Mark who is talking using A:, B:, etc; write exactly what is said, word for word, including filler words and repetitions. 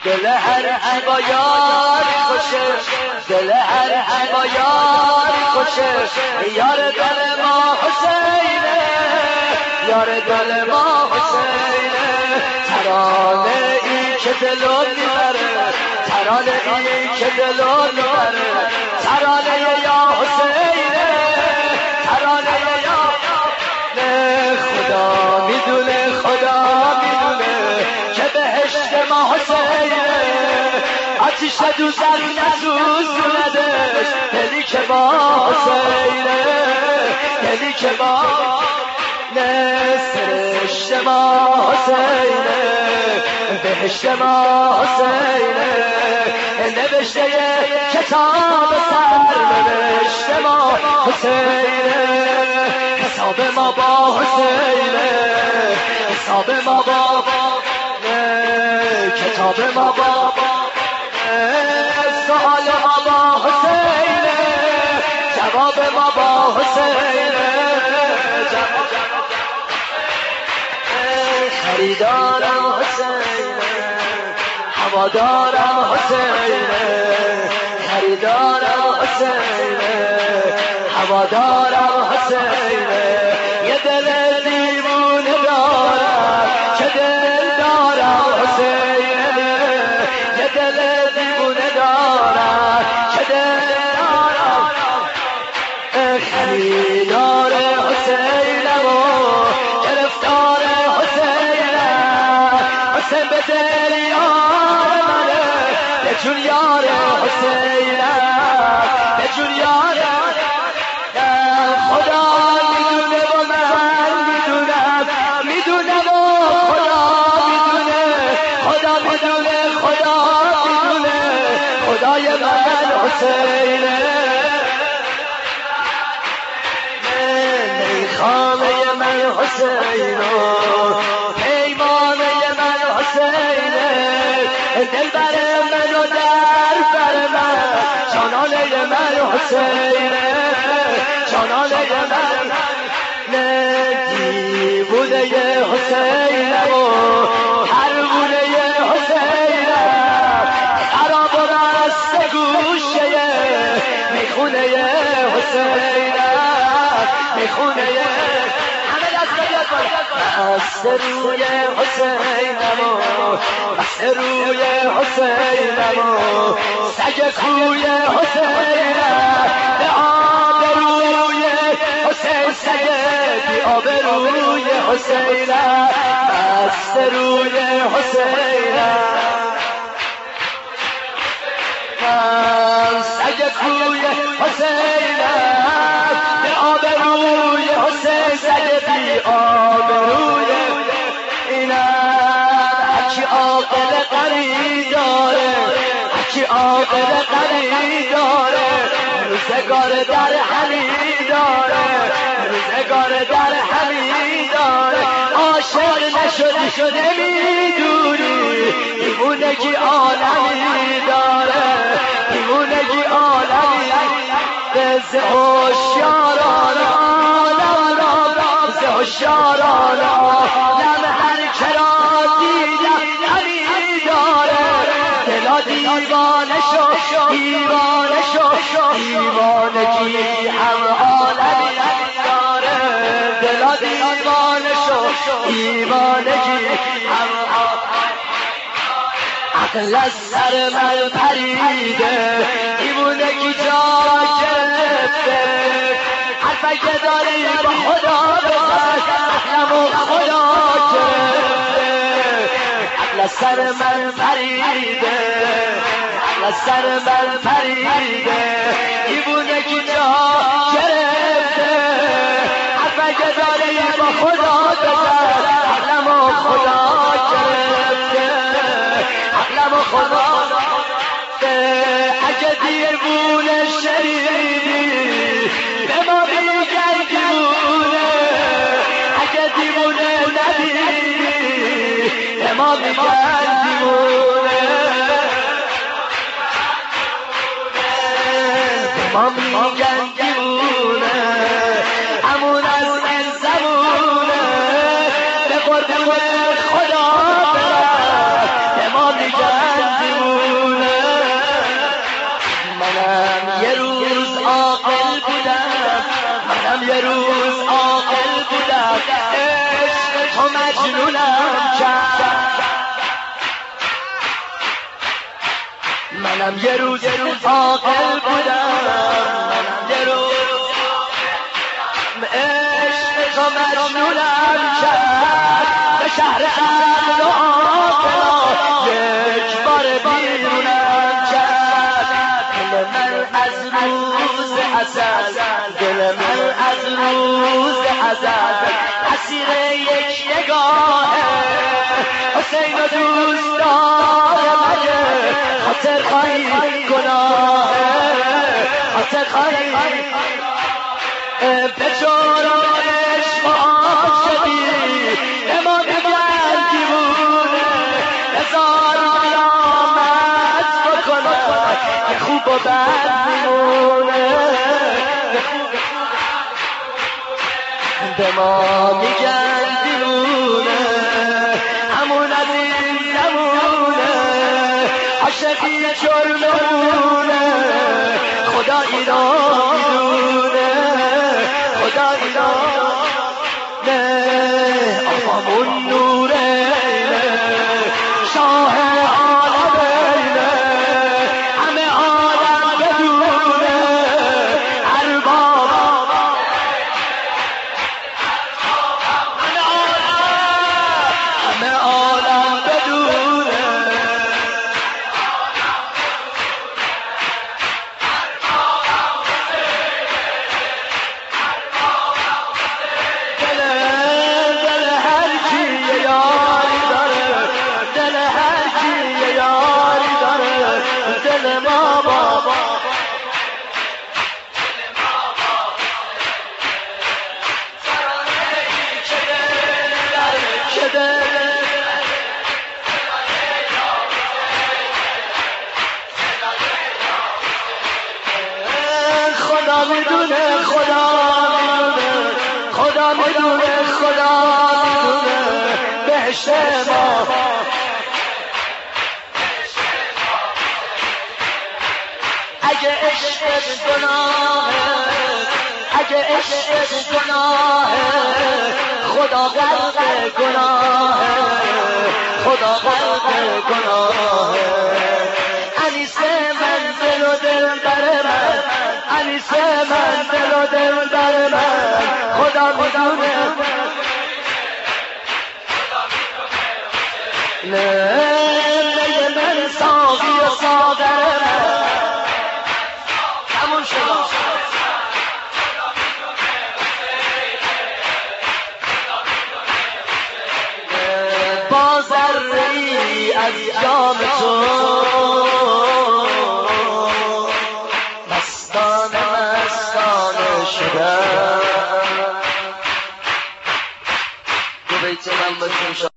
A: دل هر کی با یاری خوشه، دل هر کی با یاری خوشه، یار دل ما حسینه، یار دل ما حسینه. ترانه ای که دلو میبره، ترانه ای که دلو میبره، ترانه یا حسینه، ترانه یا خدا میدونه، خدا میدونه که بهشت ما حسینه. آتیش دوزخ نسوزوندش، دلی که با حسینه، دلی که با نسرشت ما حسینه، بهشت ما حسینه. نوشته کتاب سر نوشته ما حسینه، حساب ما با حسینه، حساب ما با کتاب ما با سوال ما با حسینه، جواب ما با حسینه. خریدارم حسینه، هوادارم حسینه، خریدارم حسینه، هوادارم حسینه. یه دل دیوونه دارم که دل دارم حسینه، یه دل دیوونه دارم که دل دارم. خریدار حسینم و گرفتار حسینم، حسین به دل یار منه، به جون یار حسینم، به جون یار خدا میدونه و من میدونم، میدونم و خدا میدونه، خدا میدونه، خدا میدونه، خدای من حسینه. میخانه من حسینه، پیمانه من حسینه، دلبر من و دربر من، جانانه من حسینه، جانانه من. دیوونه حسینم و پروونه حسینم، خراب و رسته گوشه میخونه حسینم، میخونه. همه دست بیاد بالا. بسته روی حسینم و بسته روی حسینم و سگ کوی حسینم، به آبروی حسین سگ بی آبروی حسینم، بسته روی حسینم، سگ کوی حسینم، به آبروی حسین سگ بی آبروی اینم. هرکی عاقل قری داره، هرکی عاقل قری داره، روزگار در حلی داره، روزگار در حلی داره. عاشق نشدی شده میدونی، دیوونگی عالمی داره، دیوونگی عالمی. به هوشیاران عالم، به هوشیاران عالم، هر کرا دیدم همی داره. دلا دیوانه شو، دیوانه شو، دیوانگی هم عالمی داره. دلا دیوانه شو، دیوانگی هم عالمی. عقل از سر من پریده، دیوونگی جا گرفته. حرف اگه داری با خدا بزن، عقلمو خدا گرفته. عقل از سر من پریده، عقل از سر من پریده، دیوونگی جا گرفته. حرف اگه داری با خدا بزن، عقلمو خدا گرفته، عقلمو خدا. اگه دیوونه شنیدی به ما میگن دیوونه، اگه دیوونه ندیدی به ما میگن دیوونه، به ما میگن دیوونه. همون از این زمونه به قرب خدا برن، به ما میگن مجنونم کرد. منم یه روز عاقل بودم، منم یه روز عشق تو مجنونم کرد. به شهر عقل و عاقلا یک بار بیرونم کرد. دل من از روز ازل، دل من از روز ازل اسیر یک نگاهه. حسین و دوست دارم اگه خاطر خواهی گناهه، خاطر خواهی به چوران عشق و عاشقی به ما دیگر دیوونه. هزار علامت بکنم که خوب و بد میمونه، به ما میگن دیوونه. همون از این زمونه عاشقی جرمونه. خدا اینا میدونه، خدا اینا نه. آقامون نوره شاه عالمه، همه عالم بدونه ارباب. همه عالم بدونه خدا میدونه، خدا میدونه، خدا میدونه، خدا میدونه بهشت ما. اگه عشقت گناهه، اگه عشقت گناهه خدا غرق گناهه، خدا غرق گناهه. انیس من دل و دل بر من، انیس من دل و دل بر من خدا میدونه. نه نه من ساقی و ساغر من تموم شد. با ذره‌ای از جام تو مستانه مستانه شدم. دو بیت من بسیم شد.